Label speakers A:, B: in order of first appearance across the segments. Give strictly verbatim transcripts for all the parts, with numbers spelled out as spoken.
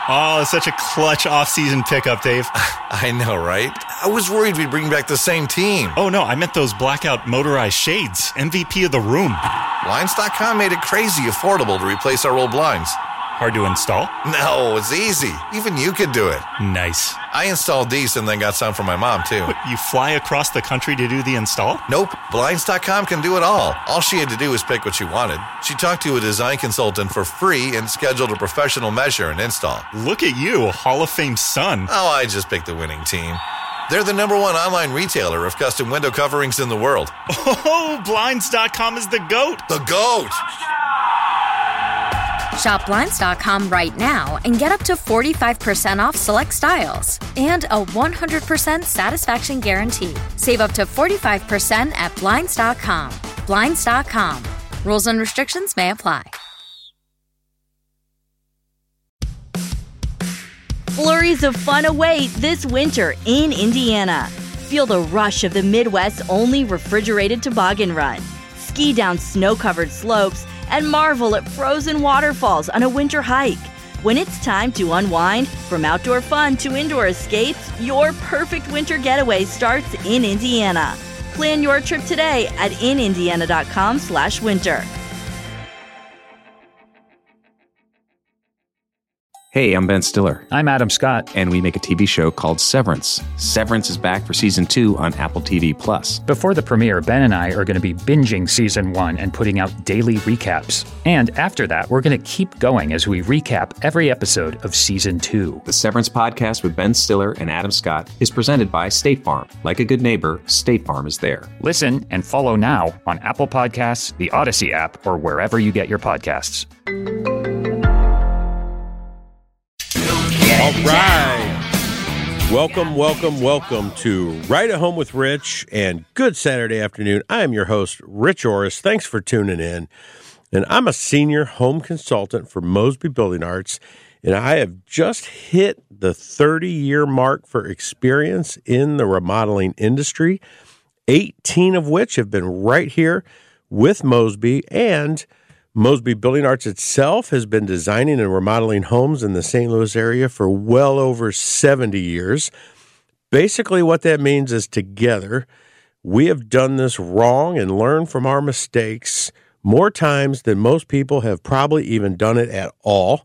A: Oh, such a clutch off-season pickup, Dave.
B: I know, right? I was worried we'd bring back the same team.
A: Oh, no, I meant those blackout motorized shades. M V P of the room.
B: Blinds dot com made it crazy affordable to replace our old blinds.
A: Hard to install?
B: No, it's easy. Even you could do it.
A: Nice.
B: I installed these and then got some for my mom, too.
A: What, you fly across the country to do the install?
B: Nope. Blinds dot com can do it all. All she had to do was pick what she wanted. She talked to a design consultant for free and scheduled a professional measure and install.
A: Look at you, Hall of Fame son.
B: Oh, I just picked the winning team. They're the number one online retailer of custom window coverings in the world.
A: Oh, Blinds dot com is the GOAT.
B: The GOAT!
C: Shop Blinds dot com right now and get up to forty-five percent off select styles and a one hundred percent satisfaction guarantee. Save up to forty-five percent at Blinds dot com. Blinds dot com. Rules and restrictions may apply.
D: Flurries of fun await this winter in Indiana. Feel the rush of the Midwest's only refrigerated toboggan run. Ski down snow-covered slopes and marvel at frozen waterfalls on a winter hike. When it's time to unwind, from outdoor fun to indoor escapes, your perfect winter getaway starts in Indiana. Plan your trip today at in indiana dot com slash winter.
E: Hey, I'm Ben Stiller.
F: I'm Adam Scott.
E: And we make a T V show called Severance. Severance is back for season two on Apple T V Plus.
F: Before the premiere, Ben and I are going to be binging season one and putting out daily recaps. And after that, we're going to keep going as we recap every episode of season two.
E: The Severance podcast with Ben Stiller and Adam Scott is presented by State Farm. Like a good neighbor, State Farm is there.
F: Listen and follow now on Apple Podcasts, the Odyssey app, or wherever you get your podcasts.
G: All right. Welcome, welcome, welcome to Right at Home with Rich, and good Saturday afternoon. I am your host, Rich Orris. Thanks for tuning in. And I'm a senior home consultant for Mosby Building Arts, and I have just hit the thirty-year mark for experience in the remodeling industry, eighteen of which have been right here with Mosby, and Mosby Building Arts itself has been designing and remodeling homes in the Saint Louis area for well over seventy years. Basically, what that means is together, we have done this wrong and learned from our mistakes more times than most people have probably even done it at all.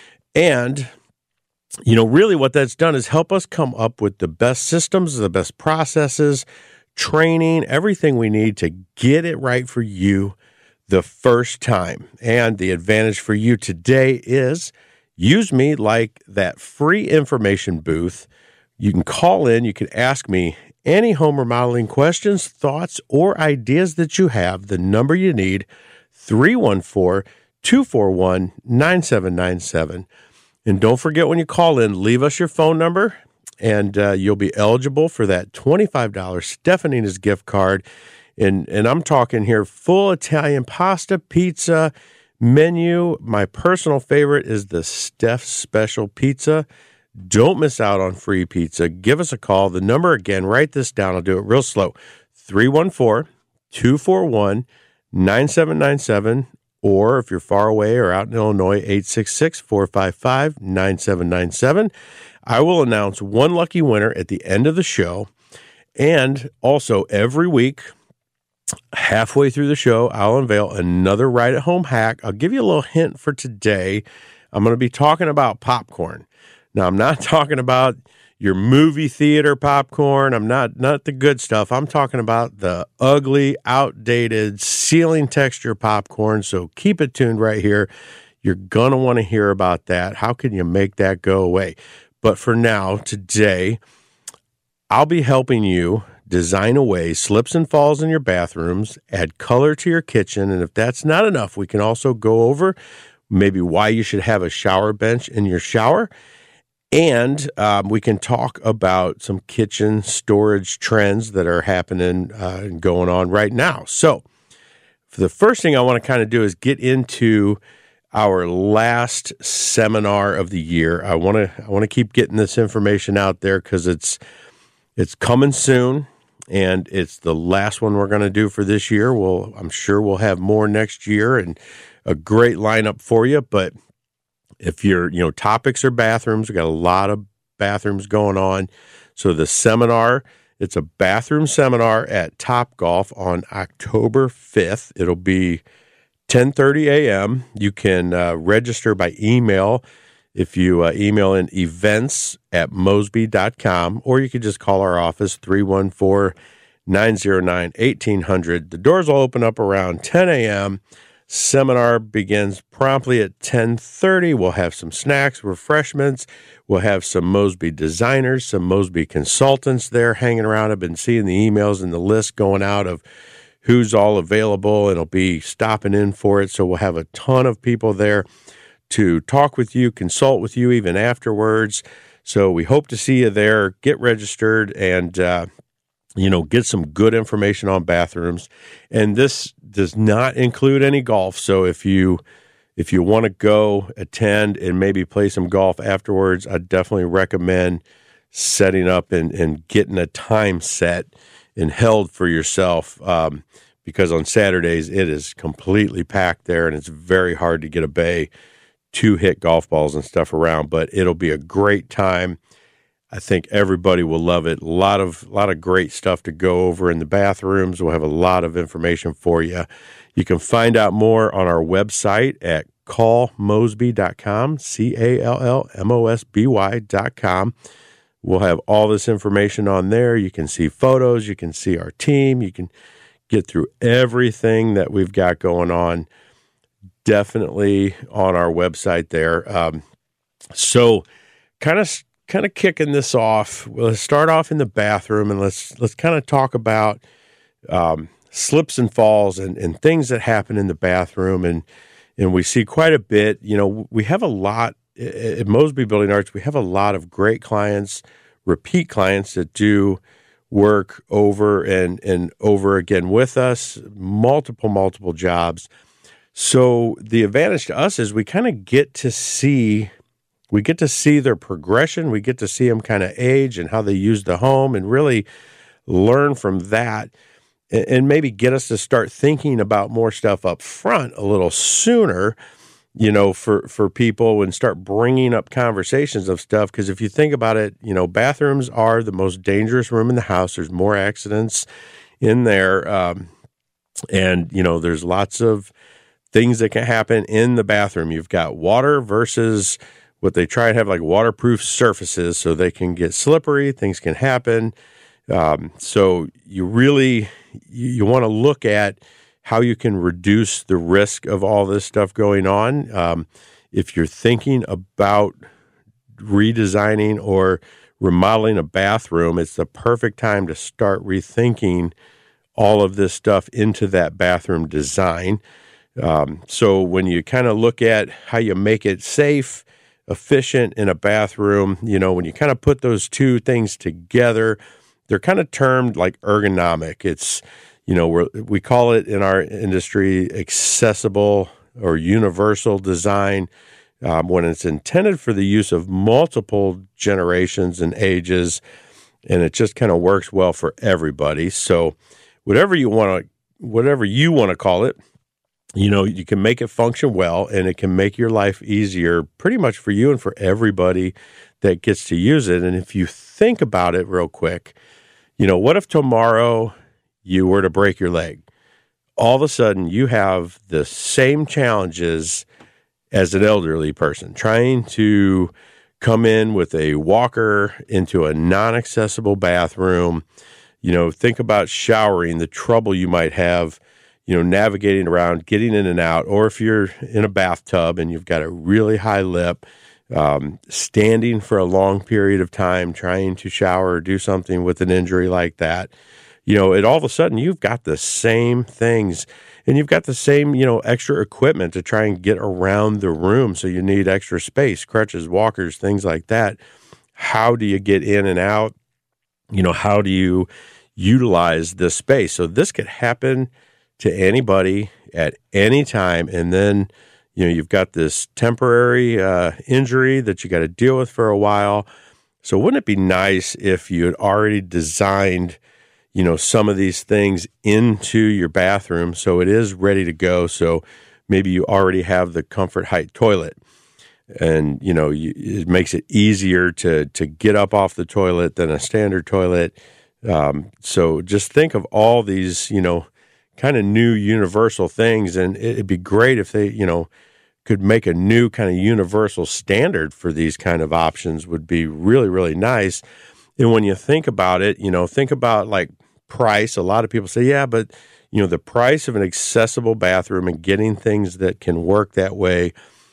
G: And, you know, really what that's done is help us come up with the best systems, the best processes, training, everything we need to get it right for you the first time. And the advantage for you today is use me like that free information booth. You can call in, you can ask me any home remodeling questions, thoughts, or ideas that you have. The number you need, three one four, two four one, nine seven nine seven. And don't forget when you call in, leave us your phone number, and uh, you'll be eligible for that twenty-five dollars Stefanina's gift card. And and I'm talking here full Italian pasta, pizza menu. My personal favorite is the Steph's Special Pizza. Don't miss out on free pizza. Give us a call. The number again, write this down. I'll do it real slow. three one four, two four one, nine seven nine seven. Or if you're far away or out in Illinois, eight six six, four five five, nine seven nine seven. I will announce one lucky winner at the end of the show. And also every week, halfway through the show, I'll unveil another Right at Home hack. I'll give you a little hint for today. I'm going to be talking about popcorn. Now, I'm not talking about your movie theater popcorn. I'm not not the good stuff. I'm talking about the ugly, outdated, ceiling texture popcorn. So keep it tuned right here. You're going to want to hear about that. How can you make that go away? But for now, today, I'll be helping you design away slips and falls in your bathrooms, add color to your kitchen, and if that's not enough, we can also go over maybe why you should have a shower bench in your shower, and um, we can talk about some kitchen storage trends that are happening uh, and going on right now. So for the first thing I want to kind of do is get into our last seminar of the year. I want to I want to keep getting this information out there because it's it's coming soon. And it's the last one we're going to do for this year. We'll, I'm sure we'll have more next year and a great lineup for you. But If you're, you know, topics are bathrooms, we got a lot of bathrooms going on. So the seminar, it's a bathroom seminar at Topgolf on October fifth. It'll be ten thirty a.m. You can uh, register by email if you uh, email in events at mosby dot com, or you could just call our office, three one four, nine zero nine, one eight hundred. The doors will open up around ten a.m. Seminar begins promptly at ten thirty. We'll have some snacks, refreshments. We'll have some Mosby designers, some Mosby consultants there hanging around. I've been seeing the emails and the list going out of who's all available, and it'll be stopping in for it. So we'll have a ton of people there to talk with you, consult with you even afterwards. So we hope to see you there. Get registered and, uh, you know, get some good information on bathrooms. And this does not include any golf. So if you if you want to go attend and maybe play some golf afterwards, I definitely recommend setting up and, and getting a time set and held for yourself, um, because on Saturdays it is completely packed there and it's very hard to get a bay to hit golf balls and stuff around. But it'll be a great time. I think everybody will love it. A lot of a lot of great stuff to go over in the bathrooms. We'll have a lot of information for you. You can find out more on our website at call mosby dot com, C A L L M O S B Y dot com. We'll have all this information on there. You can see photos. You can see our team. You can get through everything that we've got going on. Definitely on our website there. Um, so kind of kind of kicking this off, let's start off in the bathroom and let's let's kind of talk about um, slips and falls and, and things that happen in the bathroom. And and we see quite a bit. You know, we have a lot at Mosby Building Arts. We have a lot of great clients, repeat clients that do work over and and over again with us, multiple multiple jobs. So the advantage to us is we kind of get to see. We get to see their progression. We get to see them kind of age and how they use the home and really learn from that and maybe get us to start thinking about more stuff up front a little sooner, you know, for, for people and start bringing up conversations of stuff. Because if you think about it, you know, bathrooms are the most dangerous room in the house. There's more accidents in there. Um, and, you know, there's lots of things that can happen in the bathroom. You've got water versus what they try and have like waterproof surfaces so they can get slippery, things can happen. Um, so you really, you, you want to look at how you can reduce the risk of all this stuff going on. Um, if you're thinking about redesigning or remodeling a bathroom, it's the perfect time to start rethinking all of this stuff into that bathroom design. Um, so when you kind of look at how you make it safe, efficient in a bathroom, you know, when you kind of put those two things together, they're kind of termed like ergonomic. It's, you know, we're, we call it in our industry accessible or universal design um, when it's intended for the use of multiple generations and ages, and it just kind of works well for everybody. So whatever you want to, whatever you want to call it, you know, you can make it function well, and it can make your life easier pretty much for you and for everybody that gets to use it. And if you think about it real quick, you know, what if tomorrow you were to break your leg? All of a sudden, you have the same challenges as an elderly person trying to come in with a walker into a non-accessible bathroom. You know, think about showering, the trouble you might have, you know, navigating around, getting in and out, or if you're in a bathtub and you've got a really high lip, um, standing for a long period of time, trying to shower or do something with an injury like that, you know, it all of a sudden you've got the same things and you've got the same, you know, extra equipment to try and get around the room. So you need extra space, crutches, walkers, things like that. How do you get in and out? You know, how do you utilize this space? So this could happen to anybody at any time. And then, you know, you've got this temporary uh, injury that you got to deal with for a while. So wouldn't it be nice if you had already designed, you know, some of these things into your bathroom so it is ready to go? So maybe you already have the Comfort Height toilet. and you know you, it makes it easier to to get up off the toilet than a standard toilet. Um, so just think of all these, you know, kind of new universal things, and it'd be great if they, you know, could make a new kind of universal standard for these kind of options. Would be really, really nice. And when you think about it, you know, think about like price. A lot of people say, yeah, but you know, the price of an accessible bathroom and getting things that can work that way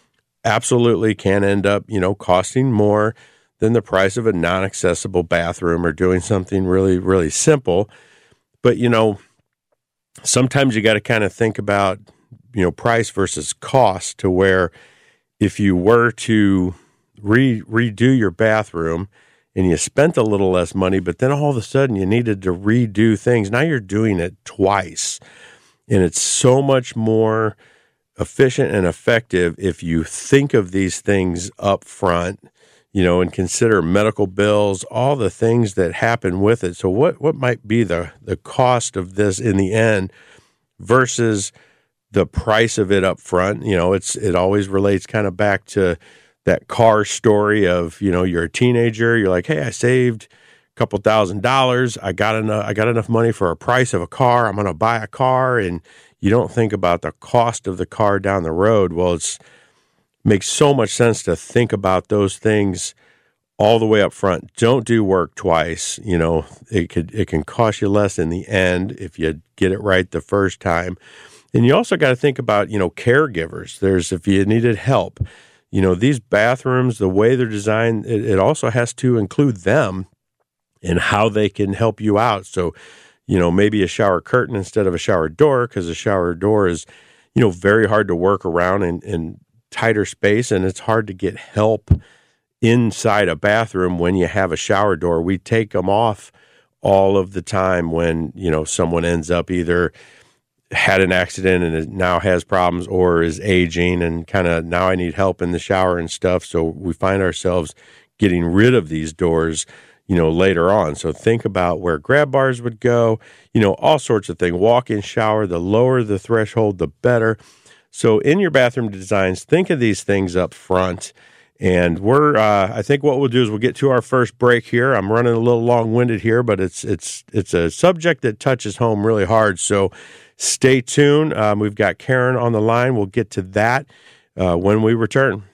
G: absolutely can end up, you know, costing more than the price of a non-accessible bathroom or doing something really, really simple. But, you know, sometimes you got to kind of think about, you know, price versus cost, to where if you were to re- redo your bathroom and you spent a little less money, but then all of a sudden you needed to redo things, now you're doing it twice. And it's so much more efficient and effective if you think of these things up front, you know, and consider medical bills, all the things that happen with it. So what, what might be the, the cost of this in the end versus the price of it up front? You know, it's it always relates kind of back to that car story of, you know, you're a teenager, you're like, hey, I saved a couple thousand dollars. I got enough, I got enough money for a price of a car. I'm going to buy a car. And you don't think about the cost of the car down the road. Well, it's makes so much sense to think about those things all the way up front. Don't do work twice. You know, it could it can cost you less in the end if you get it right the first time. And you also got to think about, you know, caregivers. There's, if you needed help, you know, these bathrooms, the way they're designed, it, it also has to include them and how they can help you out. So, you know, maybe a shower curtain instead of a shower door, because a shower door is, you know, very hard to work around in, in tighter space, and it's hard to get help inside a bathroom when you have a shower door. We take them off all of the time when, you know, someone ends up either had an accident and now has problems, or is aging and kind of now I need help in the shower and stuff. So we find ourselves getting rid of these doors, you know, later on. So think about where grab bars would go, you know, all sorts of things. Walk-in shower, the lower the threshold, the better. So in your bathroom designs, think of these things up front. And we're, uh, I think what we'll do is we'll get to our first break here. I'm running a little long-winded here, but it's it's it's a subject that touches home really hard. So stay tuned. Um, we've got Karen on the line. We'll get to that uh, when we return.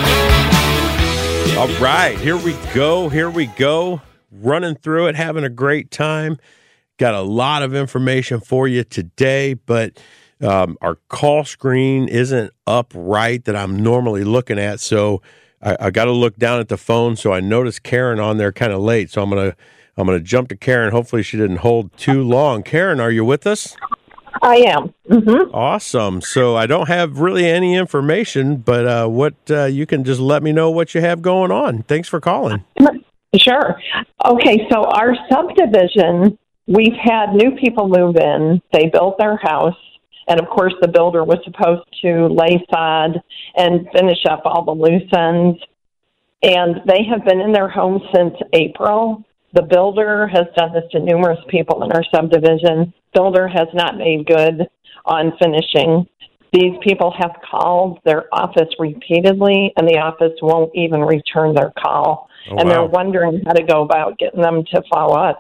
G: All right, here we go. Here we go. Running through it, having a great time. Got a lot of information for you today, but um, our call screen isn't up right that I'm normally looking at. So I, I got to look down at the phone. So I noticed Karen on there kind of late. So I'm gonna I'm gonna jump to Karen. Hopefully she didn't hold too long. Karen, are you with us?
H: I am. Mm-hmm.
G: Awesome. So I don't have really any information, but uh, what uh, you can just let me know what you have going on. Thanks for calling.
H: Sure. Okay, so our subdivision, we've had new people move in. They built their house, and of course the builder was supposed to lay sod and finish up all the loose ends. And they have been in their home since April. The builder has done this to numerous people in our subdivision. Builder has not made good on finishing. These people have called their office repeatedly, and the office won't even return their call. Oh, and wow. They're wondering how to go about getting them to follow up.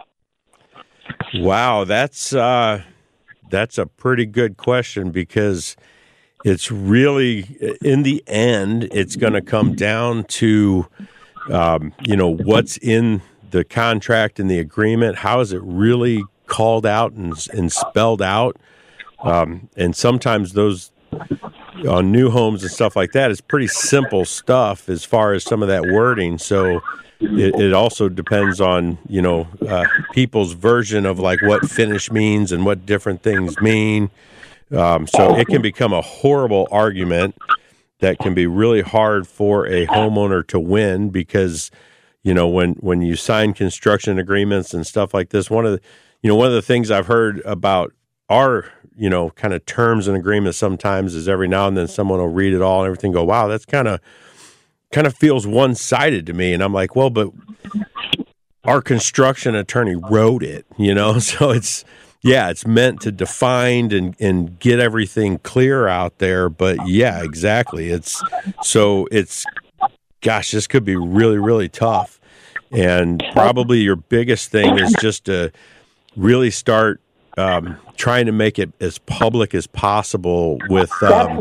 G: Wow, that's uh, that's a pretty good question, because it's really, in the end, it's going to come down to, um, you know, what's in the contract and the agreement. How is it really called out and, and spelled out? Um, and sometimes those on new homes and stuff like that is pretty simple stuff as far as some of that wording. So it, it also depends on, you know, uh, people's version of like what finish means and what different things mean. Um, so it can become a horrible argument that can be really hard for a homeowner to win, because, you know, when, when you sign construction agreements and stuff like this, one of the, you know, one of the things I've heard about our, you know, kind of terms and agreements sometimes is every now and then someone will read it all and everything, go, wow, that's kind of, kind of feels one-sided to me. And I'm like, well, but our construction attorney wrote it, you know, so it's, yeah, it's meant to define and, and get everything clear out there. But yeah, exactly. It's so it's gosh, this could be really, really tough. And probably your biggest thing is just to really start um, trying to make it as public as possible with um,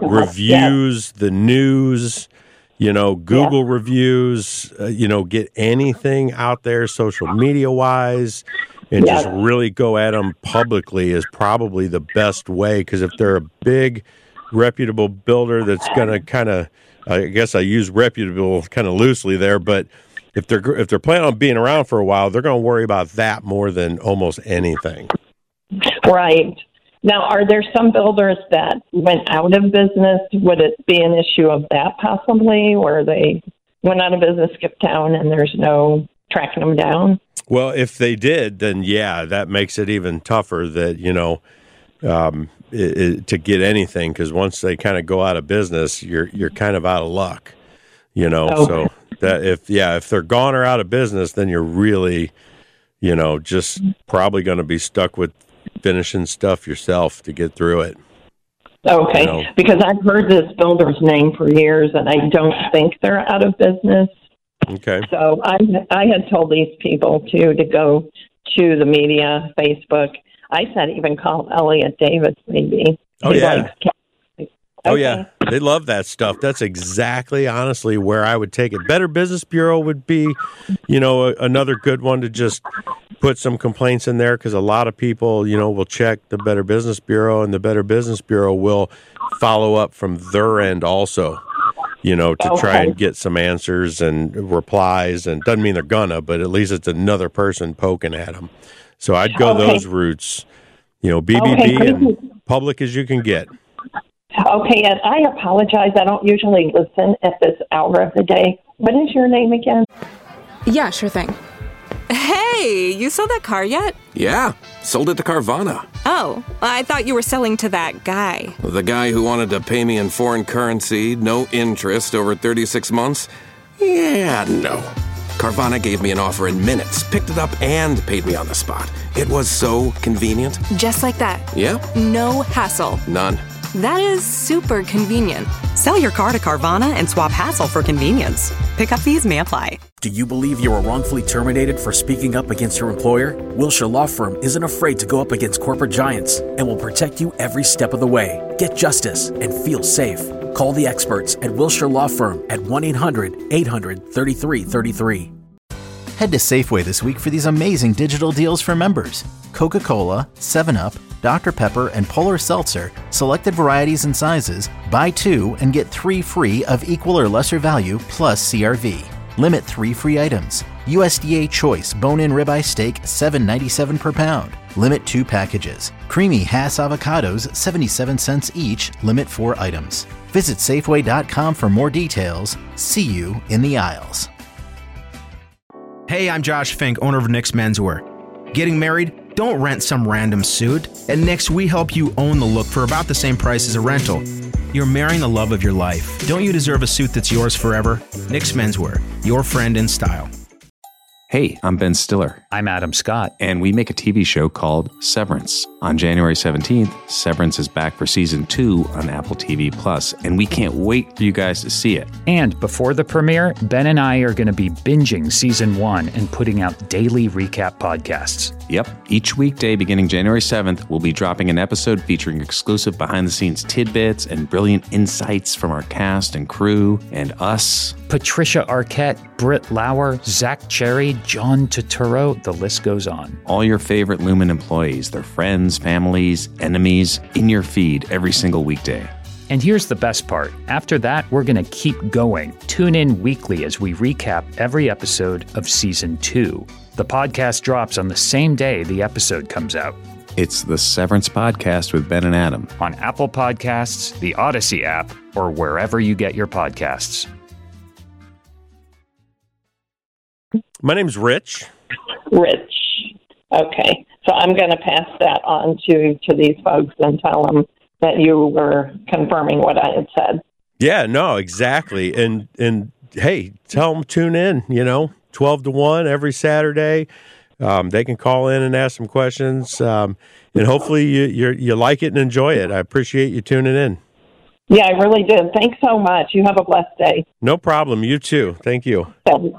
G: reviews, yeah. the news, you know, Google yeah. reviews, uh, you know, get anything out there social media wise, and yeah. just really go at them publicly is probably the best way. Because if they're a big, reputable builder that's going to kind of, I guess I use reputable kind of loosely there, but if they're if they're planning on being around for a while, they're going to worry about that more than almost anything.
H: Right. Now, are there some builders that went out of business? Would it be an issue of that possibly, where they went out of business, skipped town, and there's no tracking them down?
G: Well, if they did, then yeah, that makes it even tougher that, you know, um, it, it, to get anything, because once they kind of go out of business, you're you're kind of out of luck, you know. Okay. So that if yeah, if they're gone or out of business, then you're really, you know, just probably going to be stuck with finishing stuff yourself to get through it.
H: Okay, you know? Because I've heard this builder's name for years, and I don't think they're out of business.
G: Okay.
H: So I I had told these people to to go to the media, Facebook. I said even call Elliot Davis maybe.
G: Oh
H: he
G: yeah.
H: Likes okay.
G: Oh yeah. They love that stuff. That's exactly, honestly, where I would take it. Better Business Bureau would be, you know, a, another good one to just put some complaints in there, because a lot of people, you know, will check the Better Business Bureau, and the Better Business Bureau will follow up from their end also, you know, to okay. try and get some answers and replies. And doesn't mean they're gonna, but at least it's another person poking at them. So I'd go okay. those routes, you know, B B B okay. and public as you can get.
H: Okay, and I apologize. I don't usually listen at this hour of the day. What is your name again?
I: Yeah, sure thing. Hey, you sold that car yet?
J: Yeah, sold it to Carvana.
I: Oh, I thought you were selling to that guy.
J: The guy who wanted to pay me in foreign currency, no interest, over thirty-six months? Yeah, no. Carvana gave me an offer in minutes, picked it up, and paid me on the spot. It was so convenient.
I: Just like that?
J: Yeah.
I: No hassle.
J: None.
I: That is super convenient. Sell your car to Carvana and swap hassle for convenience. Pickup fees may apply.
K: Do you believe you were wrongfully terminated for speaking up against your employer? Wilshire Law Firm isn't afraid to go up against corporate giants and will protect you every step of the way. Get justice and feel safe. Call the experts at Wilshire Law Firm at one eight hundred eight hundred thirty-three thirty-three.
L: Head to Safeway this week for these amazing digital deals for members. Coca-Cola, seven up, Doctor Pepper, and Polar Seltzer, selected varieties and sizes, buy two and get three free of equal or lesser value plus C R V. Limit three free items. U S D A Choice bone-in ribeye steak, seven ninety-seven per pound. Limit two packages. Creamy Hass avocados, seventy-seven cents each. Limit four items. Visit Safeway dot com for more details. See you in the aisles.
M: Hey, I'm Josh Fink, owner of Nick's Menswear. Getting married? Don't rent some random suit. At Nick's, we help you own the look for about the same price as a rental. You're marrying the love of your life. Don't you deserve a suit that's yours forever? Nick's Menswear, your friend in style.
E: Hey, I'm Ben Stiller.
F: I'm Adam Scott.
E: And we make a T V show called Severance. On January seventeenth, Severance is back for season two on Apple T V Plus, and we can't wait for you guys to see it.
F: And before the premiere, Ben and I are going to be binging season one and putting out daily recap podcasts.
E: Yep. Each weekday beginning January seventh, we'll be dropping an episode featuring exclusive behind-the-scenes tidbits and brilliant insights from our cast and crew and us.
F: Patricia Arquette, Britt Lauer, Zach Cherry, John Turturro, the list goes on.
E: All your favorite Lumen employees, their friends, families, enemies, in your feed every single weekday.
F: And here's the best part. After that, we're going to keep going. Tune in weekly as we recap every episode of season two. The podcast drops on the same day the episode comes out.
E: It's the Severance Podcast with Ben and Adam.
F: On Apple Podcasts, the Odyssey app, or wherever you get your podcasts.
G: My name's Rich.
H: Rich. Okay. So I'm going to pass that on to, to these folks and tell them that you were confirming what I had said.
G: Yeah, no, exactly. And, and hey, tell them tune in, you know, twelve to one every Saturday. Um, they can call in and ask some questions. Um, and hopefully you, you're, you like it and enjoy it. I appreciate you tuning in.
H: Yeah, I really did. Thanks so much. You have a blessed day.
G: No problem. You too. Thank you.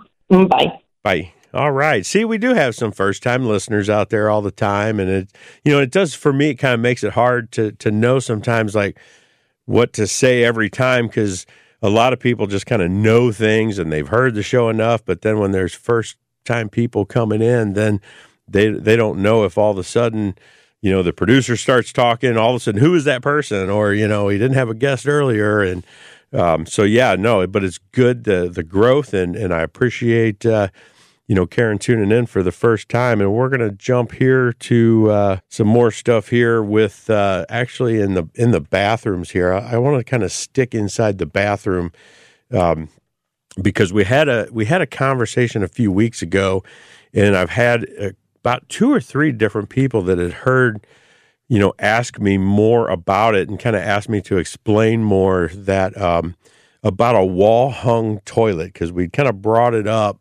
H: Bye.
G: Bye. All right. See, we do have some first-time listeners out there all the time, and it, you know, it does for me. It kind of makes it hard to to know sometimes, like what to say every time, because a lot of people just kind of know things and they've heard the show enough. But then when there's first-time people coming in, then they they don't know if all of a sudden, you know, the producer starts talking, all of a sudden, who is that person? Or, you know, he didn't have a guest earlier. And um, so, yeah, no, but it's good, the the growth, and, and I appreciate, uh, you know, Karen tuning in for the first time. And we're going to jump here to uh, some more stuff here with uh, actually in the in the bathrooms here. I, I want to kind of stick inside the bathroom um, because we had a we had a conversation a few weeks ago, and I've had a about two or three different people that had heard, you know, ask me more about it and kind of asked me to explain more that um, about a wall-hung toilet, because we kind of brought it up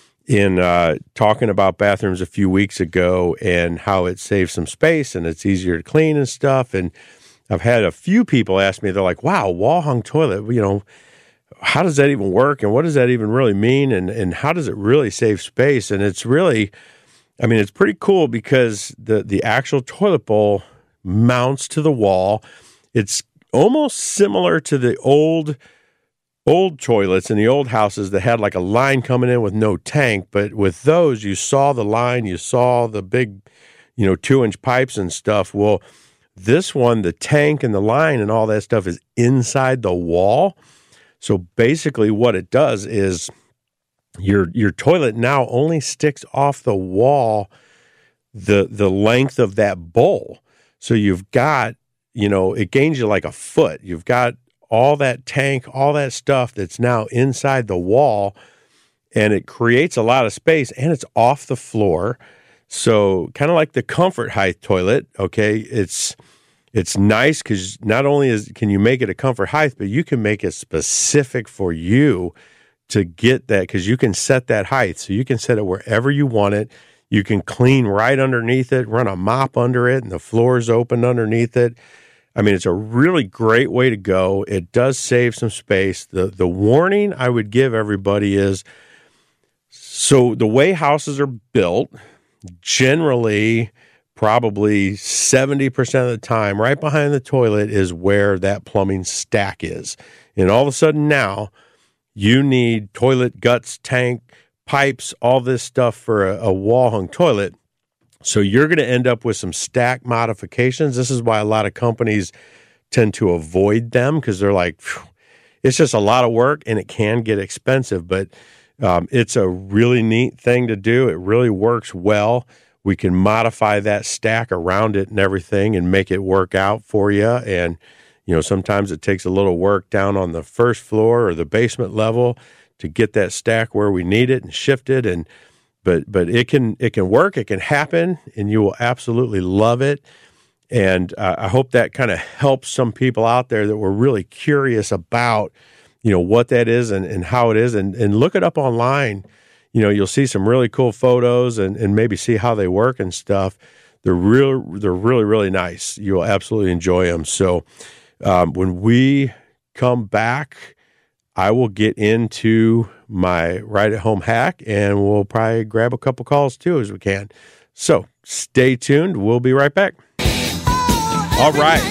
G: in uh, talking about bathrooms a few weeks ago and how it saves some space and it's easier to clean and stuff. And I've had a few people ask me, they're like, wow, wall-hung toilet, you know, how does that even work? And what does that even really mean? And, and how does it really save space? And it's really... I mean, it's pretty cool because the, the actual toilet bowl mounts to the wall. It's almost similar to the old old toilets in the old houses that had like a line coming in with no tank. But with those, you saw the line, you saw the big, you know, two-inch pipes and stuff. Well, this one, the tank and the line and all that stuff is inside the wall. So basically what it does is Your your toilet now only sticks off the wall the the length of that bowl. So you've got, you know, it gains you like a foot. You've got all that tank, all that stuff that's now inside the wall, and it creates a lot of space, and it's off the floor. So kind of like the Comfort Height toilet, okay? It's it's nice because not only is can you make it a Comfort Height, but you can make it specific for you to get that, because you can set that height. So you can set it wherever you want it. You can clean right underneath it, run a mop under it, and the floor is open underneath it. I mean, it's a really great way to go. It does save some space. The the warning I would give everybody is, so the way houses are built, generally, probably seventy percent of the time, right behind the toilet is where that plumbing stack is. And all of a sudden now, you need toilet guts, tank, pipes, all this stuff for a, a wall-hung toilet. So you're going to end up with some stack modifications. This is why a lot of companies tend to avoid them, because they're like, it's just a lot of work and it can get expensive. But um, it's a really neat thing to do. It really works well. We can modify that stack around it and everything and make it work out for you. And you know, sometimes it takes a little work down on the first floor or the basement level to get that stack where we need it and shift it. And but but it can it can work, it can happen, and you will absolutely love it. And uh, I hope that kind of helps some people out there that were really curious about, you know, what that is and, and how it is, and, and look it up online. You know, you'll see some really cool photos and, and maybe see how they work and stuff. They're real, they're really, really nice. You'll absolutely enjoy them. So Um, when we come back, I will get into my ride-at-home hack, and we'll probably grab a couple calls too as we can. So stay tuned. We'll be right back. All right.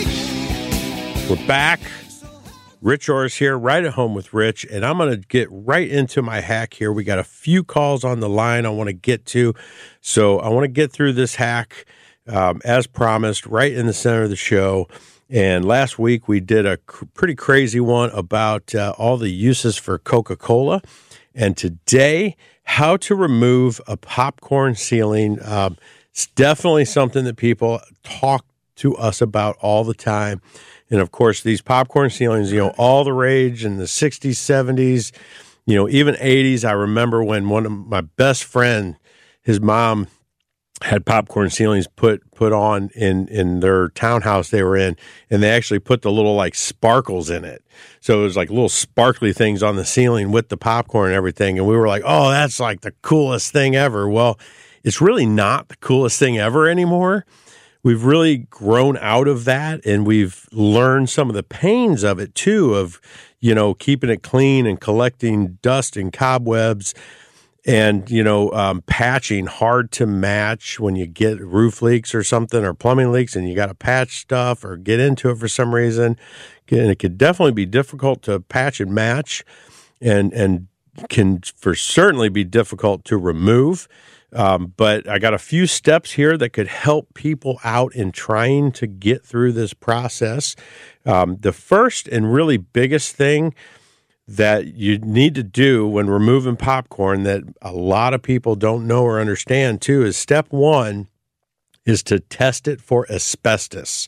G: We're back. Rich Orris here, Right at Home with Rich, and I'm going to get right into my hack here. We got a few calls on the line I want to get to, so I want to get through this hack um, as promised, right in the center of the show. And last week we did a cr- pretty crazy one about uh, all the uses for Coca-Cola. And today, how to remove a popcorn ceiling. Um, it's definitely something that people talk to us about all the time. And of course, these popcorn ceilings, you know, all the rage in the sixties, seventies, you know, even eighties. I remember when one of my best friend, his mom, had popcorn ceilings put put on in, in their townhouse they were in, and they actually put the little like sparkles in it. So it was like little sparkly things on the ceiling with the popcorn and everything. And we were like, oh, that's like the coolest thing ever. Well, it's really not the coolest thing ever anymore. we've really grown out of that, and we've learned some of the pains of it too, of, you know, keeping it clean and collecting dust and cobwebs, and, you know, um, patching, hard to match when you get roof leaks or something, or plumbing leaks, and you got to patch stuff or get into it for some reason. And it could definitely be difficult to patch and match, and and can for certainly be difficult to remove. Um, but I got a few steps here that could help people out in trying to get through this process. Um, the first and really biggest thing that you need to do when removing popcorn that a lot of people don't know or understand too is step one is to test it for asbestos.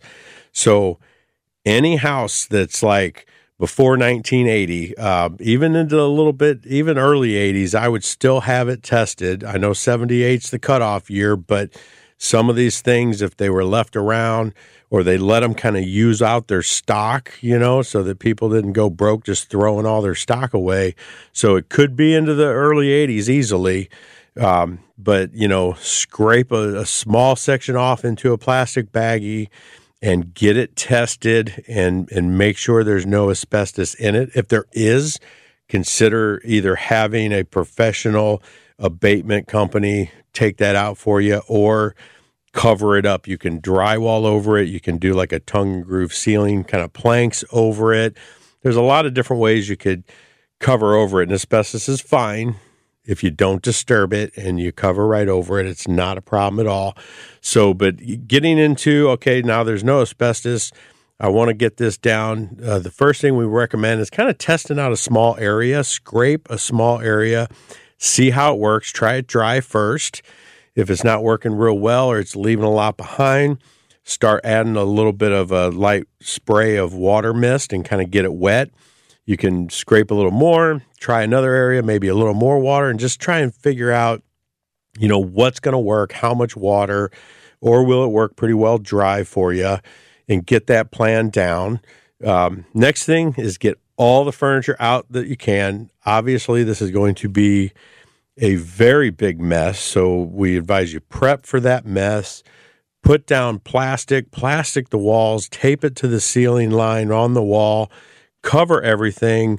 G: So any house that's like before nineteen eighty, uh, even into a little bit, even early eighties, I would still have it tested. I know seventy-eight's the cutoff year, but some of these things, if they were left around or they let them kind of use out their stock, you know, so that people didn't go broke just throwing all their stock away. So it could be into the early eighties easily. Um, but, you know, scrape a, a small section off into a plastic baggie and get it tested, and, and make sure there's no asbestos in it. If there is, consider either having a professional abatement company take that out for you, or cover it up. You can drywall over it. You can do like a tongue and groove ceiling kind of planks over it. There's a lot of different ways you could cover over it, and asbestos is fine. If you don't disturb it and you cover right over it, it's not a problem at all. So, but getting into, okay, now there's no asbestos, I want to get this down. Uh, the first thing we recommend is kind of testing out a small area, scrape a small area, see how it works, try it dry first. If it's not working real well or it's leaving a lot behind, start adding a little bit of a light spray of water mist and kind of get it wet. You can scrape a little more, try another area, maybe a little more water, and just try and figure out, you know, what's going to work, how much water, or will it work pretty well dry for you, and get that plan down. Um, next thing is get all the furniture out that you can. Obviously, this is going to be a very big mess, so we advise you prep for that mess. Put down plastic, plastic the walls, tape it to the ceiling line on the wall, cover everything.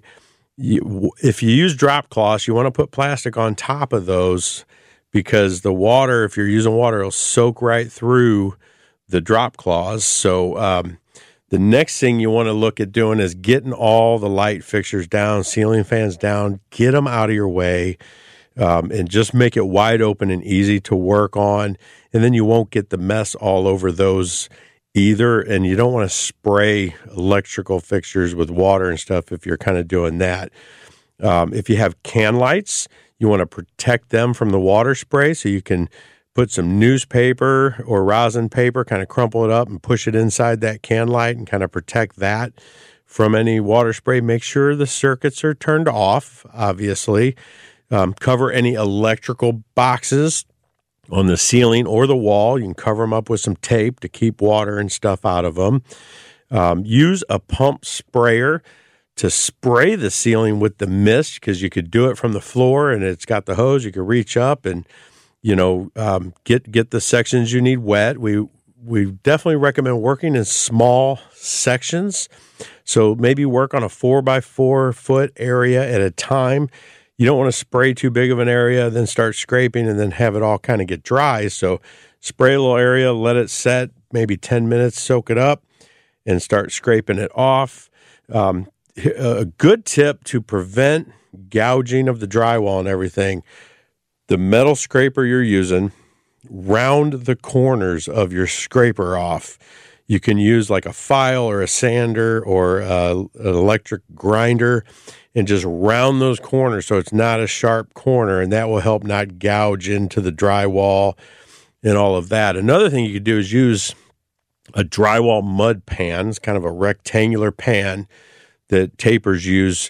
G: You, if you use drop cloths, you want to put plastic on top of those, because the water, if you're using water, it'll soak right through the drop cloths. So um, the next thing you want to look at doing is getting all the light fixtures down, ceiling fans down, get them out of your way, um, and just make it wide open and easy to work on. And then you won't get the mess all over those either, and you don't want to spray electrical fixtures with water and stuff if you're kind of doing that. Um, if you have can lights, you want to protect them from the water spray, so you can put some newspaper or rosin paper, kind of crumple it up and push it inside that can light and kind of protect that from any water spray. Make sure the circuits are turned off, obviously. Um, cover any electrical boxes on the ceiling or the wall. You can cover them up with some tape to keep water and stuff out of them. Um, use a pump sprayer to spray the ceiling with the mist, because you could do it from the floor and it's got the hose. You could reach up and, you know, um, get get the sections you need wet. We we definitely recommend working in small sections. So maybe work on a four by four foot area at a time. You don't want to spray too big of an area, then start scraping and then have it all kind of get dry. So spray a little area, let it set, maybe ten minutes, soak it up, and start scraping it off. Um, a good tip to prevent gouging of the drywall and everything, the metal scraper you're using, round the corners of your scraper off. You can use like a file or a sander or uh, an electric grinder and just round those corners so it's not a sharp corner, and that will help not gouge into the drywall and all of that. Another thing you could do is use a drywall mud pan. It's kind of a rectangular pan that tapers use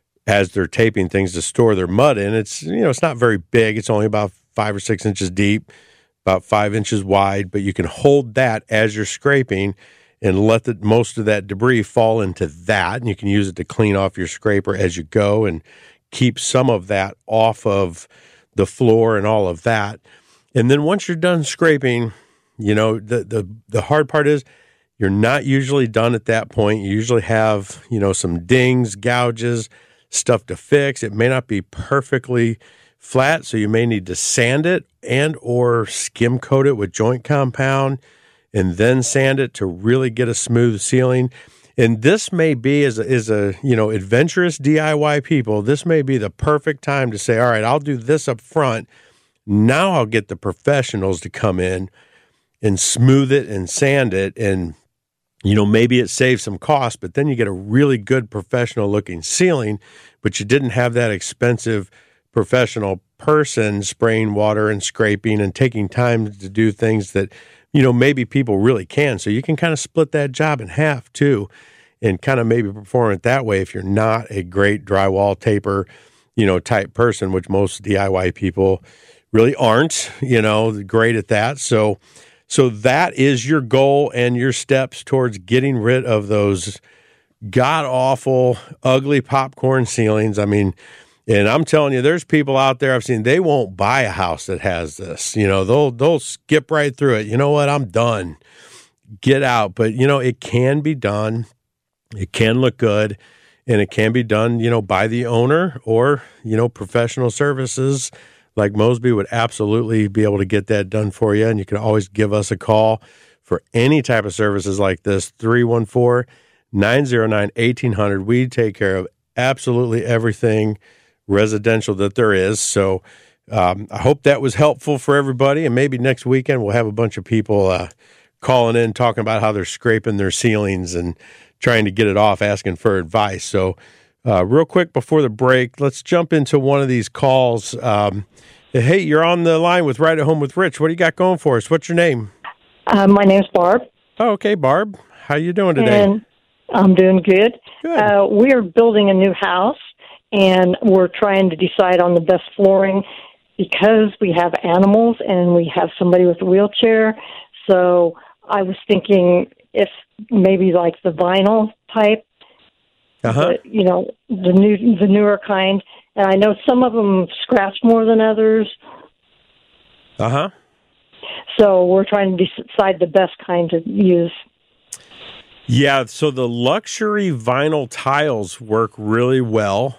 G: as they're taping things to store their mud in. It's, you know, it's not very big. It's only about five or six inches deep, about five inches wide, but you can hold that as you're scraping and let the, most of that debris fall into that. And you can use it to clean off your scraper as you go and keep some of that off of the floor and all of that. And then once you're done scraping, You know, the, the, the hard part is you're not usually done at that point. You usually have, you know, some dings, gouges, stuff to fix. It may not be perfectly flat, so you may need to sand it and or skim coat it with joint compound and then sand it to really get a smooth ceiling. And this may be, as a, as a, you know, adventurous D I Y people, this may be the perfect time to say, all right, I'll do this up front. Now I'll get the professionals to come in and smooth it and sand it. And, you know, maybe it saves some cost, but then you get a really good professional looking ceiling, but you didn't have that expensive professional person spraying water and scraping and taking time to do things that, you know, maybe people really can. So you can kind of split that job in half too, and kind of maybe perform it that way if you're not a great drywall taper, you know, type person, which most D I Y people really aren't, you know, great at that. So, so that is your goal and your steps towards getting rid of those god-awful, ugly popcorn ceilings. I mean, and I'm telling you, there's people out there I've seen, they won't buy a house that has this. You know, they'll they'll skip right through it. You know what? I'm done. Get out. But, you know, it can be done. It can look good. And it can be done, you know, by the owner or, you know, professional services like Mosby would absolutely be able to get that done for you. And you can always give us a call for any type of services like this, three one four, nine zero nine, one eight hundred. We take care of absolutely everything residential that there is. So um, I hope that was helpful for everybody. And maybe next weekend we'll have a bunch of people uh, calling in, talking about how they're scraping their ceilings and trying to get it off, asking for advice. So uh, real quick before the break, let's jump into one of these calls. Um, hey, you're on the line with Right at Home with Rich. What do you got going for us? What's your name?
N: Uh, my name's Barb.
G: Oh, okay, Barb. How you doing today?
N: And I'm doing good.
G: Good.
N: Uh, we are building a new house, and we're trying to decide on the best flooring because we have animals and we have somebody with a wheelchair. So I was thinking if maybe like the vinyl type,
G: uh-huh.
N: the, you know, the new, the newer kind. And I know some of them scratch more than others.
G: Uh-huh.
N: So we're trying to decide the best kind to use.
G: Yeah, so the luxury vinyl tiles work really well.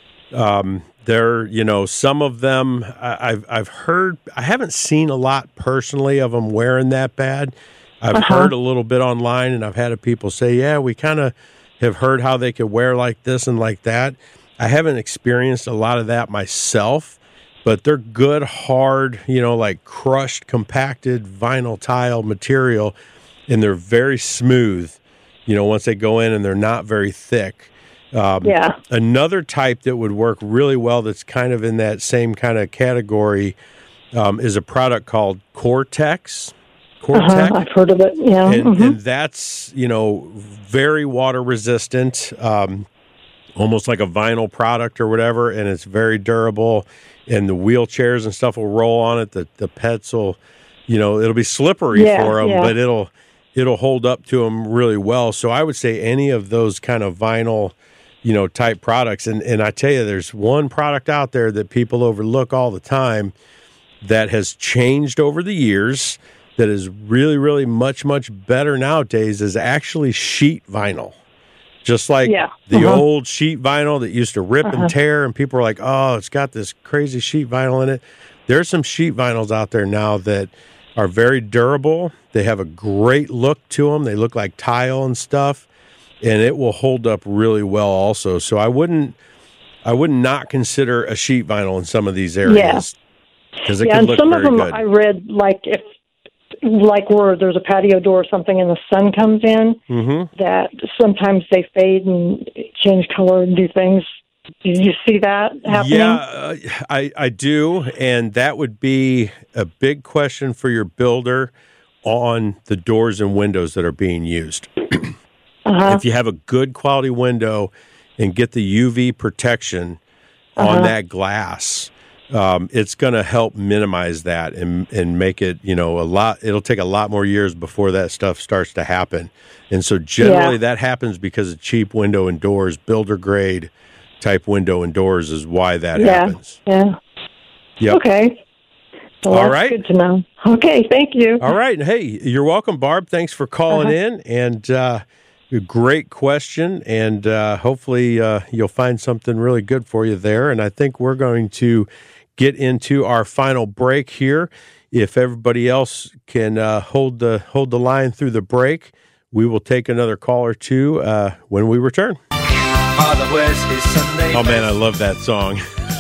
G: Um, they're, you know, some of them I, I've I've heard, I haven't seen a lot personally of them wearing that bad. I've
N: uh-huh.
G: heard a little bit online, and I've had people say, yeah, we kind of have heard how they could wear like this and like that. I haven't experienced a lot of that myself, but they're good, hard, you know, like crushed, compacted vinyl tile material, and they're very smooth, you know, once they go in, and they're not very thick. Um,
N: yeah.
G: Another type that would work really well that's kind of in that same kind of category um, is a product called Cortex. Cortex.
N: Uh-huh. I've heard of it, yeah.
G: And,
N: mm-hmm.
G: and that's, you know, very water resistant, um, almost like a vinyl product or whatever, and it's very durable, and the wheelchairs and stuff will roll on it. The, the pets will, you know, it'll be slippery
N: yeah,
G: for them,
N: yeah.
G: but it'll it'll hold up to them really well. So I would say any of those kind of vinyl, you know, type products. And, and I tell you, there's one product out there that people overlook all the time that has changed over the years, that is really, really much, much better nowadays, is actually sheet vinyl. Just like
N: yeah.
G: the
N: uh-huh.
G: old sheet vinyl that used to rip
N: uh-huh.
G: and tear, and people are like, oh, it's got this crazy sheet vinyl in it. There's some sheet vinyls out there now that are very durable. They have a great look to them. They look like tile and stuff, and it will hold up really well also. So I wouldn't, I would not consider a sheet vinyl in some of these areas. Because
N: yeah.
G: it
N: yeah,
G: can
N: and
G: look
N: some
G: very
N: of them
G: good.
N: I read, like if like where there's a patio door or something and the sun comes in,
G: mm-hmm.
N: that sometimes they fade and change color and do things. Did you see that happening?
G: Yeah, uh, I, I do, and that would be a big question for your builder on the doors and windows that are being used.
N: uh-huh.
G: If you have a good quality window and get the U V protection
N: uh-huh.
G: on that glass, Um, it's going to help minimize that and and make it, you know, a lot. It'll take a lot more years before that stuff starts to happen. And so generally yeah. that happens because of cheap window and doors, builder grade type window and doors is why that
N: yeah.
G: happens.
N: Yeah.
G: Yep.
N: Okay.
H: So
G: All
H: that's
G: right.
H: good to know. Okay, thank you.
G: All right. Hey, you're welcome, Barb. Thanks for calling
H: Uh-huh.
G: in. And uh, great question. And uh, hopefully uh, you'll find something really good for you there. And I think we're going to get into our final break here. If everybody else can uh, hold the hold the line through the break, we will take another call or two uh, when we return. Oh, man, I love that song.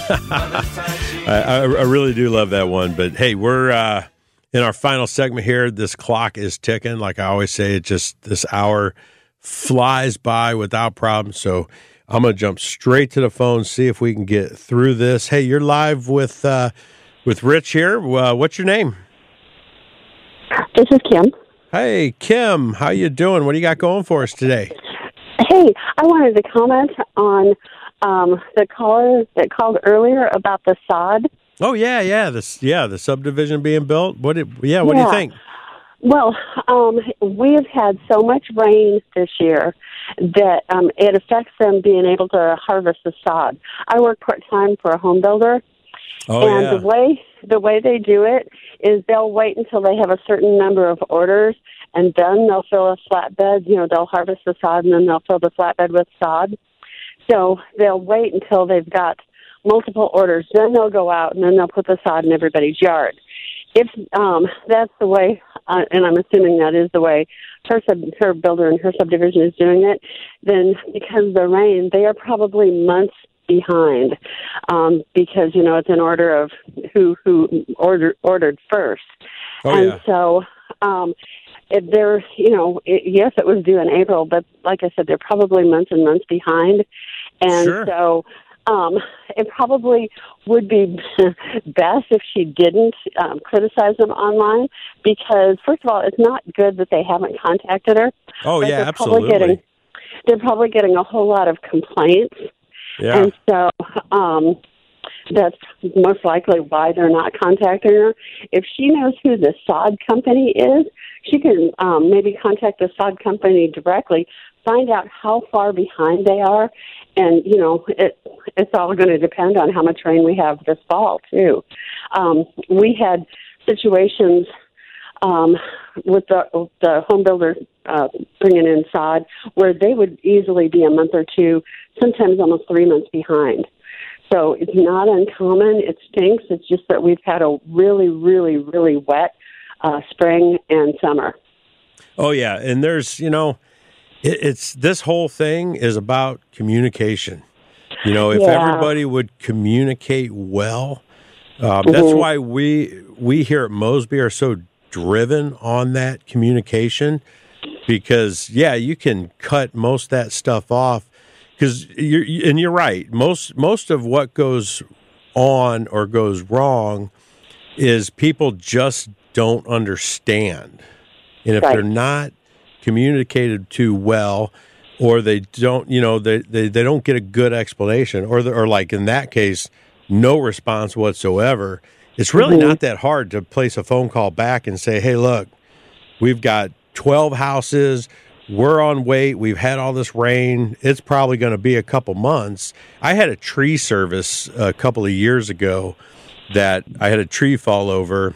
G: I, I, I really do love that one. But, hey, we're uh, in our final segment here. This clock is ticking. Like I always say, it just this hour flies by without problem. So I'm going to jump straight to the phone, see if we can get through this. Hey, you're live with uh, with Rich here. Uh, what's your name?
O: This is Kim.
G: Hey, Kim. How you doing? What do you got going for us today?
O: Hey, I wanted to comment on um, the caller that called earlier about the sod.
G: Oh yeah, yeah, this yeah, the subdivision being built. What? Did, yeah, what
O: yeah.
G: do you think?
O: Well, um, we've had so much rain this year that um, it affects them being able to harvest the sod. I work part time for a home builder,
G: oh,
O: and
G: yeah.
O: the way the way they do it is they'll wait until they have a certain number of orders. And then they'll fill a flatbed, you know, they'll harvest the sod and then they'll fill the flatbed with sod. So they'll wait until they've got multiple orders. Then they'll go out and then they'll put the sod in everybody's yard. If um, that's the way, uh, and I'm assuming that is the way her, sub, her builder and her subdivision is doing it, then because of the rain, they are probably months behind um, because, you know, it's an order of who, who order, ordered first.
G: Oh,
O: and
G: yeah.
O: so... Um, If they're, you know, it, yes, it was due in April, but like I said, they're probably months and months behind. And
G: Sure.
O: so um, it probably would be best if she didn't um, criticize them online because, first of all, it's not good that they haven't contacted her.
G: Oh,
O: but
G: yeah,
O: they're probably
G: absolutely.
O: Getting, they're probably getting a whole lot of complaints.
G: Yeah.
O: And so um, that's most likely why they're not contacting her. If she knows who the sod company is, she can um, maybe contact the sod company directly, find out how far behind they are, and, you know, it, it's all going to depend on how much rain we have this fall, too. Um, we had situations um, with the, the home builder uh, bringing in sod where they would easily be a month or two, sometimes almost three months behind. So it's not uncommon. It stinks. It's just that we've had a really, really, really wet uh, spring and summer.
G: Oh, yeah. And there's, you know, it, it's this whole thing is about communication. You know, if
O: Yeah.
G: everybody would communicate well, uh,
O: Mhm.
G: that's why we we here at Mosby are so driven on that communication because, yeah, you can cut most of that stuff off because you're, and you're right. Most, most of what goes on or goes wrong is people just don't understand. And if
O: Right.
G: they're not communicated to well, or they don't, you know, they, they, they don't get a good explanation, or the, or like in that case, no response whatsoever, it's really
O: Mhm.
G: not that hard to place a phone call back and say, hey, look, we've got twelve houses, we're on wait, we've had all this rain, it's probably going to be a couple months. I had a tree service a couple of years ago that I had a tree fall over,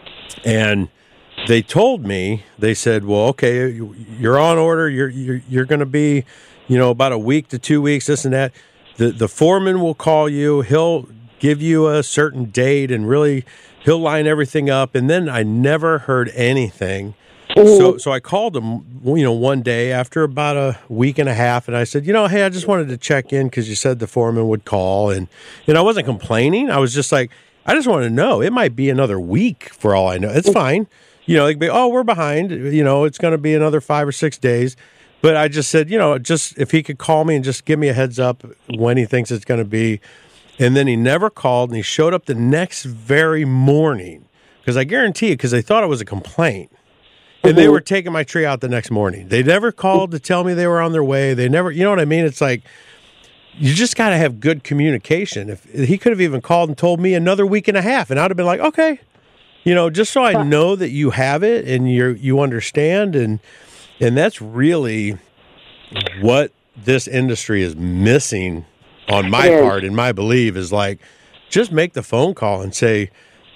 G: and they told me, they said, well, okay, you're on order. You're, you're, you're going to be, you know, about a week to two weeks, this and that. The, the foreman will call you. He'll give you a certain date and really he'll line everything up. And then I never heard anything. So, so I called him, you know, one day after about a week and a half, and I said, you know, hey, I just wanted to check in because you said the foreman would call, and and I wasn't complaining. I was just like, I just want to know. It might be another week for all I know. It's fine. You know, they'd be, oh, we're behind. You know, it's going to be another five or six days. But I just said, you know, just if he could call me and just give me a heads up when he thinks it's going to be. And then he never called, and he showed up the next very morning because I guarantee you, because they thought it was a complaint. And they were taking my tree out the next morning. They never called to tell me they were on their way. They never, you know what I mean? It's like, you just got to have good communication. If he could have even called and told me another week and a half, and I'd have been like, okay, you know, just so I know that you have it and you you understand. And, and that's really what this industry is missing on my part, and my belief is like, just make the phone call and say,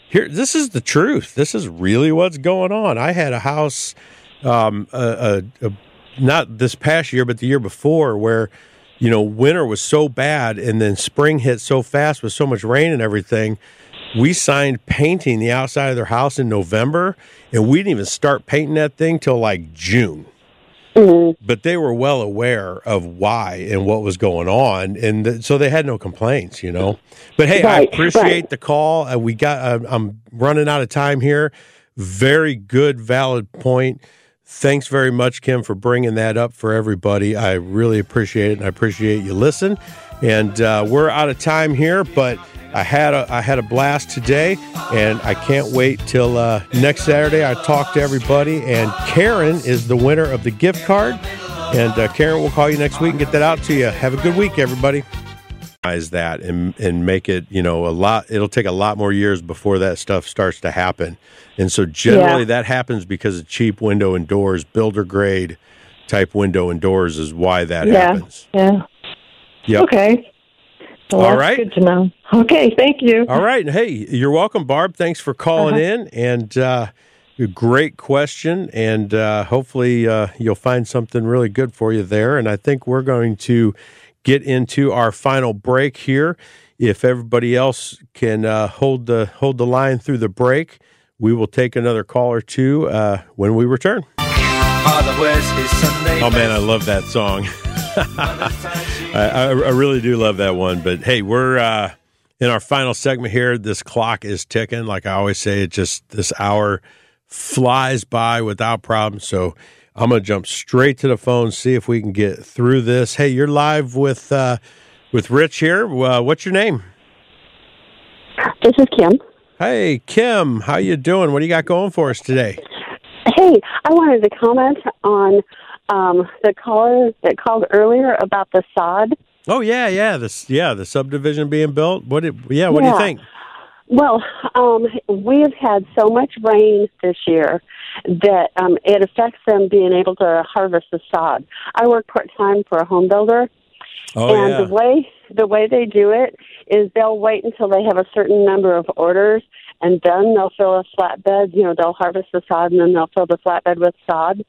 G: here, this is the truth. This is really what's going on. I had a house, um, a, a, a, not this past year, but the year before, where, you know, winter was so bad and then spring hit so fast with so much rain and everything. We signed painting the outside of their house in November, and we didn't even start painting that thing till like June. Mm-hmm. But they were well aware of why and what was going on, and th- so they had no complaints, you know. But hey, right, I appreciate right. the call. Uh, we got. Uh, I'm running out of time here. Very good, valid point. Thanks very much, Kim, for bringing that up for everybody. I really appreciate it, and I appreciate you listen. And uh, we're out of time here, but I had a I had a blast today, and I can't wait till uh, next Saturday. I talk to everybody, and Karen is the winner of the gift card. And uh, Karen, we'll call you next week and get that out to you. Have a good week, everybody. Is that and and make it, you know, a lot. It'll take a lot more years before that stuff starts to happen. And so generally, yeah. that happens because of cheap window and doors, builder grade type window and doors is why that
H: yeah.
G: happens.
H: Yeah.
G: Yep.
H: Okay. Well,
G: All
H: that's
G: right.
H: good to know. Okay, thank you.
G: All right. Hey, you're welcome, Barb. Thanks for calling uh-huh. in. And uh, great question. And uh, hopefully uh, you'll find something really good for you there. And I think we're going to get into our final break here. If everybody else can uh, hold the hold the line through the break, we will take another call or two uh, when we return. Oh, man, I love that song. I, I really do love that one. But, hey, we're uh, in our final segment here. This clock is ticking. Like I always say, it just this hour flies by without problem. So I'm going to jump straight to the phone, see if we can get through this. Hey, you're live with uh, with Rich here. Uh, what's your name?
O: This is Kim.
G: Hey, Kim. How you doing? What do you got going for us today?
O: Hey, I wanted to comment on um, the caller that called earlier about the sod.
G: Oh yeah, yeah, this yeah the subdivision being built. What? Did, yeah, what yeah. do you think?
O: Well, um, we have had so much rain this year that um, it affects them being able to harvest the sod. I work part time for a home builder,
G: oh,
O: and
G: yeah.
O: the way the way they do it is they'll wait until they have a certain number of orders. And then they'll fill a flatbed, you know, they'll harvest the sod and then they'll fill the flatbed with sod.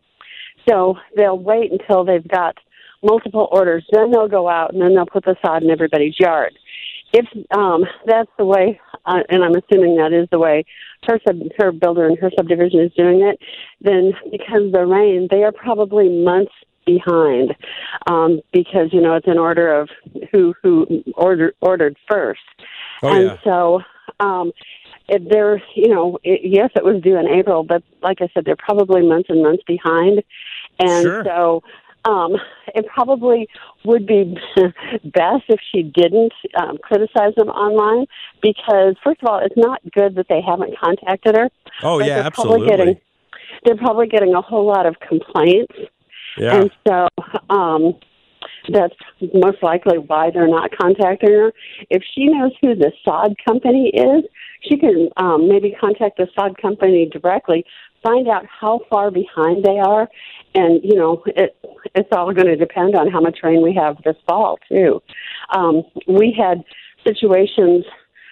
O: So they'll wait until they've got multiple orders. Then they'll go out and then they'll put the sod in everybody's yard. If um, that's the way, uh, and I'm assuming that is the way her, sub, her builder and her subdivision is doing it, then because of the rain, they are probably months behind um, because, you know, it's an order of who, who order, ordered first.
G: Oh,
O: and
G: yeah.
O: so... Um, If they're, you know, it, yes, it was due in April, but like I said, they're probably months and months behind. And
G: sure.
O: so um, it probably would be best if she didn't um, criticize them online because, first of all, it's not good that they haven't contacted her.
G: Oh,
O: but
G: yeah,
O: they're
G: absolutely.
O: Probably getting, they're probably getting a whole lot of complaints.
G: Yeah.
O: And so um, that's most likely why they're not contacting her. If she knows who the sod company is, she can um, maybe contact the sod company directly, find out how far behind they are, and, you know, it, it's all going to depend on how much rain we have this fall, too. Um, we had situations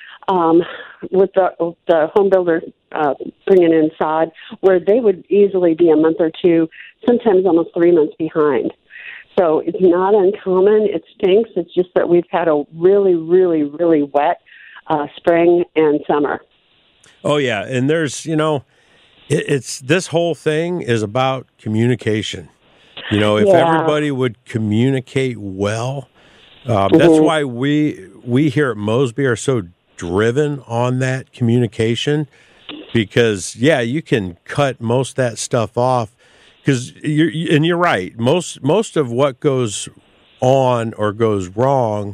O: um, with the, the home builder uh, bringing in sod where they would easily be a month or two, sometimes almost three months behind. So it's not uncommon. It stinks. It's just that we've had a really, really, really wet Uh, spring and summer.
G: Oh, yeah. And there's, you know, it, it's this whole thing is about communication. You know, if
O: yeah.
G: everybody would communicate well, uh,
O: mm-hmm.
G: that's why we we here at Mosby are so driven on that communication because, yeah, you can cut most of that stuff off because you're, and you're right. Most, most of what goes on or goes wrong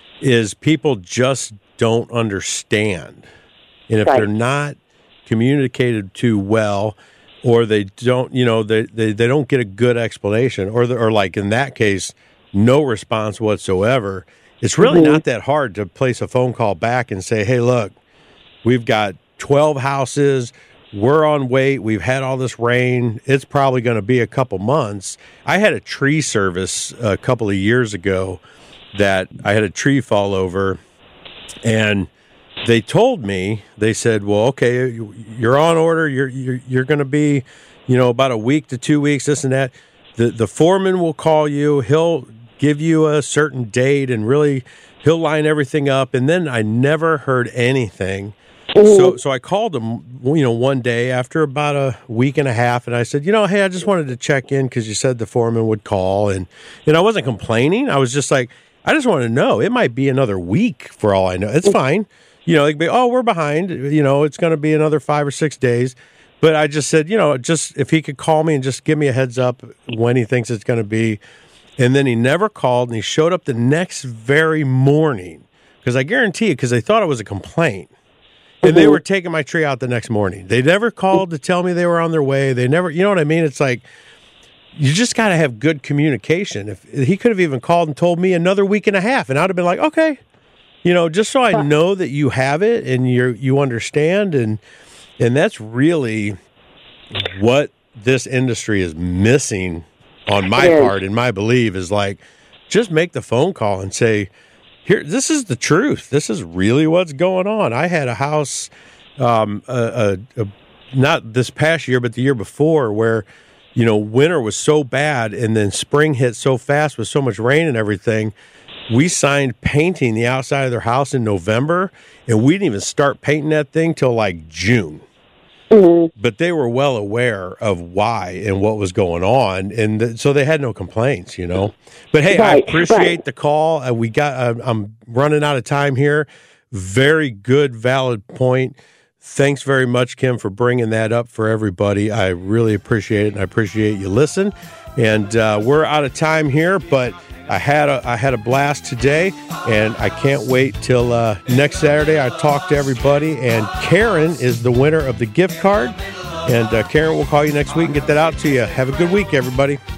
G: is people just don't understand. And if
O: right.
G: they're not communicated to well, or they don't, you know, they, they, they don't get a good explanation, or, the, or like in that case, no response whatsoever, it's really mm-hmm. not that hard to place a phone call back and say, hey, look, we've got twelve houses, we're on wait, we've had all this rain, it's probably going to be a couple months. I had a tree service a couple of years ago that I had a tree fall over, and they told me, they said, well, okay, you're on order. You're you're, you're going to be, you know, about a week to two weeks, this and that. The the foreman will call you. He'll give you a certain date and really he'll line everything up. And then I never heard anything. Mm-hmm. So so I called him, you know, one day after about a week and a half, and I said, you know, hey, I just wanted to check in because you said the foreman would call. And, and I wasn't complaining. I was just like, I just want to know. It might be another week for all I know. It's fine. You know, they'd be, oh, we're behind. You know, it's going to be another five or six days. But I just said, you know, just if he could call me and just give me a heads up when he thinks it's going to be. And then he never called, and he showed up the next very morning because I guarantee you, because they thought it was a complaint. And they were taking my tree out the next morning. They never called to tell me they were on their way. They never, you know what I mean? It's like, you just got to have good communication. If he could have even called and told me another week and a half, and I'd have been like, okay, you know, just so I know that you have it and you you understand. And, and that's really what this industry is missing on my part, and my belief is like, just make the phone call and say, here, this is the truth. This is really what's going on. I had a house, um, a, a, a, not this past year, but the year before, where, you know, winter was so bad and then spring hit so fast with so much rain and everything. We signed painting the outside of their house in November, and we didn't even start painting that thing till like June. Mm-hmm. But they were well aware of why and what was going on, and th- so they had no complaints, you know. But hey, right, I appreciate right. the call. Uh, we got. Uh, I'm running out of time here. Very good, valid point. Thanks very much, Kim, for bringing that up for everybody. I really appreciate it, and I appreciate you listen. And uh, we're out of time here, but I had a I had a blast today, and I can't wait till uh, next Saturday. I talk to everybody, and Karen is the winner of the gift card. And uh, Karen will call you next week and get that out to you. Have a good week, everybody.